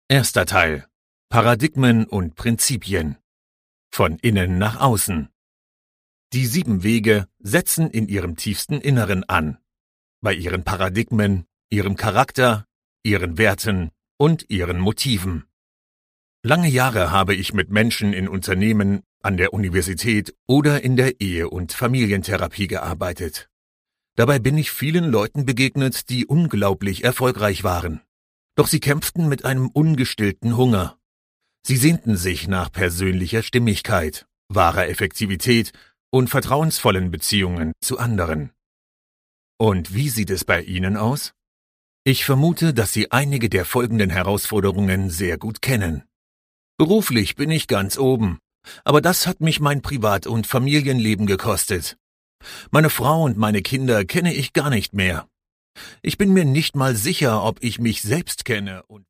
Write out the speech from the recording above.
Erster Teil: Paradigmen und Prinzipien. Von innen nach außen. Die 7 Wege setzen in ihrem tiefsten Inneren an. Bei ihren Paradigmen, ihrem Charakter, ihren Werten und ihren Motiven. Lange Jahre habe ich mit Menschen in Unternehmen, an der Universität oder in der Ehe- und Familientherapie gearbeitet. Dabei bin ich vielen Leuten begegnet, die unglaublich erfolgreich waren. Doch sie kämpften mit einem ungestillten Hunger. Sie sehnten sich nach persönlicher Stimmigkeit, wahrer Effektivität und vertrauensvollen Beziehungen zu anderen. Und wie sieht es bei Ihnen aus? Ich vermute, dass Sie einige der folgenden Herausforderungen sehr gut kennen. Beruflich bin ich ganz oben, aber das hat mich mein Privat- und Familienleben gekostet. Meine Frau und meine Kinder kenne ich gar nicht mehr. Ich bin mir nicht mal sicher, ob ich mich selbst kenne und